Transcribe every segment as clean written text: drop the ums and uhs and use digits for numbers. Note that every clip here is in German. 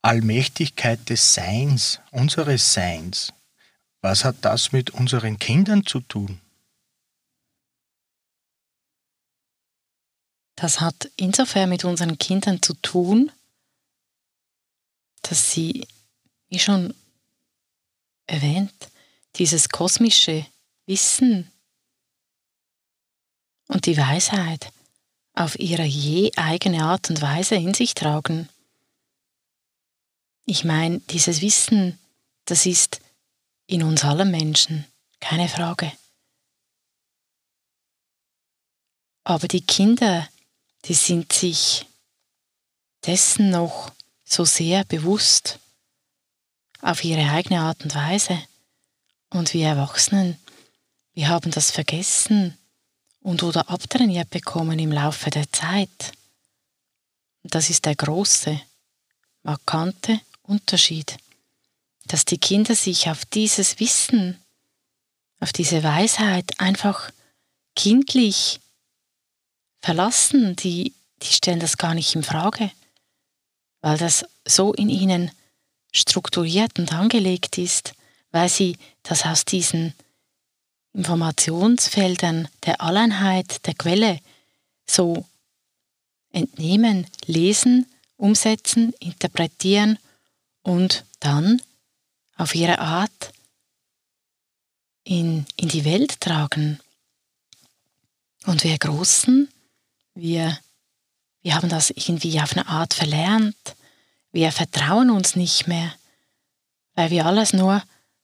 Allmächtigkeit des Seins, unseres Seins, was hat das mit unseren Kindern zu tun? Das hat insofern mit unseren Kindern zu tun, dass sie, wie schon erwähnt, dieses kosmische Wissen und die Weisheit auf ihre je eigene Art und Weise in sich tragen. Ich meine, dieses Wissen, das ist in uns allen Menschen, keine Frage. Aber die Kinder, die sind sich dessen noch so sehr bewusst auf ihre eigene Art und Weise. Und wir Erwachsenen, wir haben das vergessen und oder abtrainiert bekommen im Laufe der Zeit. Und das ist der große, markante Unterschied, dass die Kinder sich auf dieses Wissen, auf diese Weisheit einfach kindlich verlassen, die stellen das gar nicht in Frage, weil das so in ihnen strukturiert und angelegt ist, weil sie das aus diesen Informationsfeldern der Alleinheit, der Quelle so entnehmen, lesen, umsetzen, interpretieren und dann auf ihre Art in die Welt tragen. Und wir Großen, wir haben das irgendwie auf eine Art verlernt. Wir vertrauen uns nicht mehr, weil wir alles nur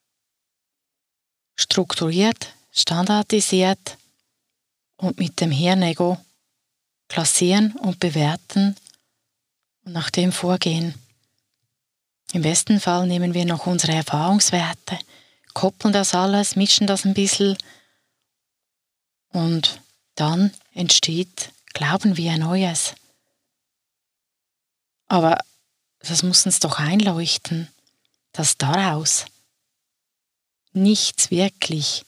strukturiert, standardisiert und mit dem Hirnego klassieren und bewerten und nach dem vorgehen. Im besten Fall nehmen wir noch unsere Erfahrungswerte, koppeln das alles, mischen das ein bisschen und dann entsteht, glauben wir, Neues. Aber das muss uns doch einleuchten, dass daraus nichts wirklich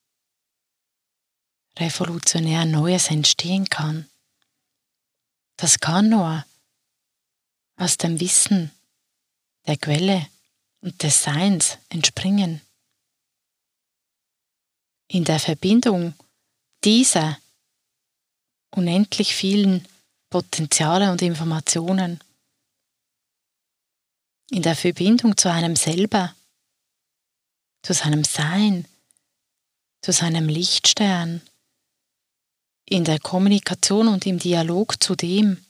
revolutionär Neues entstehen kann. Das kann nur aus dem Wissen der Quelle und des Seins entspringen. In der Verbindung dieser unendlich vielen Potenziale und Informationen, in der Verbindung zu einem selber, zu seinem Sein, zu seinem Lichtstern, in der Kommunikation und im Dialog zu dem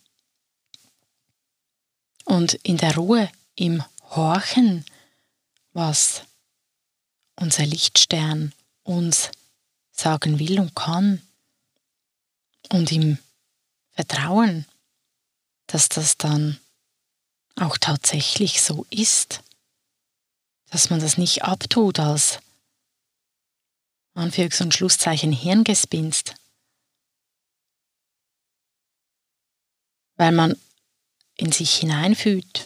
und in der Ruhe, im Horchen, was unser Lichtstern uns sagen will und kann und im Vertrauen, dass das dann auch tatsächlich so ist, dass man das nicht abtut als Anführungs- und Schlusszeichen Hirngespinst, weil man in sich hineinfühlt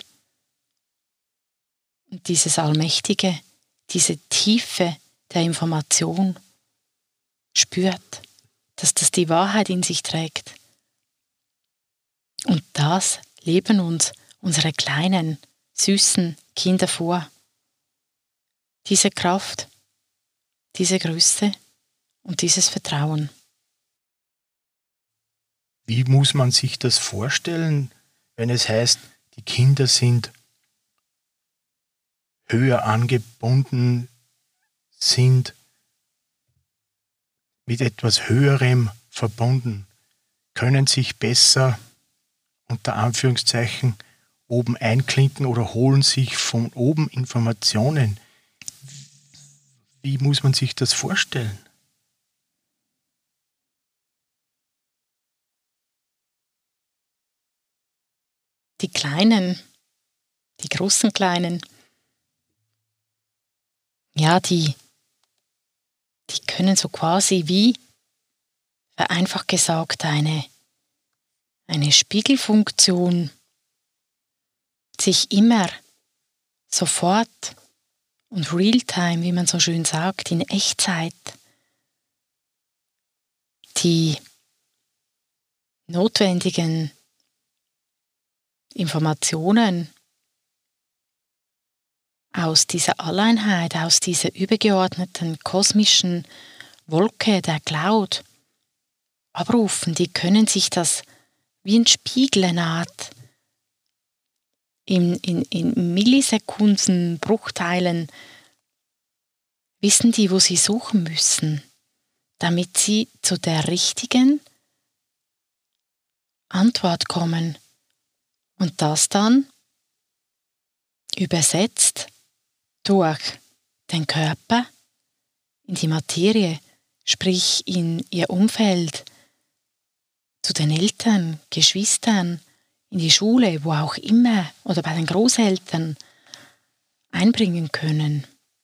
und dieses Allmächtige, diese Tiefe der Information spürt, dass das die Wahrheit in sich trägt. Und das leben uns unsere kleinen, süßen Kinder vor. Diese Kraft, diese Größe und dieses Vertrauen. Wie muss man sich das vorstellen, wenn es heißt, die Kinder sind höher angebunden, sind mit etwas Höherem verbunden, können sich besser unter Anführungszeichen oben einklinken oder holen sich von oben Informationen. Wie muss man sich das vorstellen? Die Kleinen, die großen Kleinen, ja, die können so quasi wie, vereinfacht gesagt, eine Spiegelfunktion sich immer sofort und real-time, wie man so schön sagt, in Echtzeit die notwendigen Informationen aus dieser Alleinheit, aus dieser übergeordneten kosmischen Wolke der Cloud abrufen. Die können sich das wie ein Spiegel, eine Art in Millisekunden, Bruchteilen, wissen die, wo sie suchen müssen, damit sie zu der richtigen Antwort kommen. Und das dann übersetzt durch den Körper in die Materie, sprich in ihr Umfeld, zu den Eltern, Geschwistern, in die Schule, wo auch immer, oder bei den Großeltern einbringen können.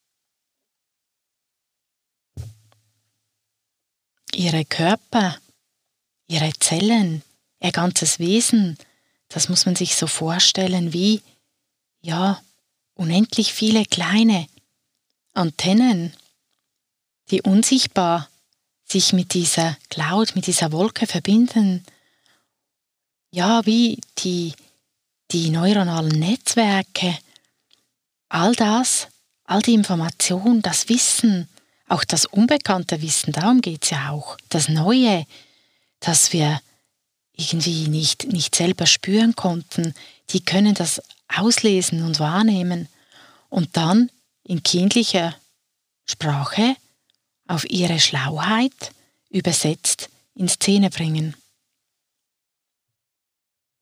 Ihre Körper, ihre Zellen, ihr ganzes Wesen, das muss man sich so vorstellen wie, unendlich viele kleine Antennen, die unsichtbar sich mit dieser Cloud, mit dieser Wolke verbinden. Ja, wie die neuronalen Netzwerke, all das, all die Information, das Wissen, auch das unbekannte Wissen, darum geht es ja auch, das Neue, das wir irgendwie nicht selber spüren konnten, die können das auslesen und wahrnehmen und dann in kindlicher Sprache auf ihre Schlauheit übersetzt in Szene bringen.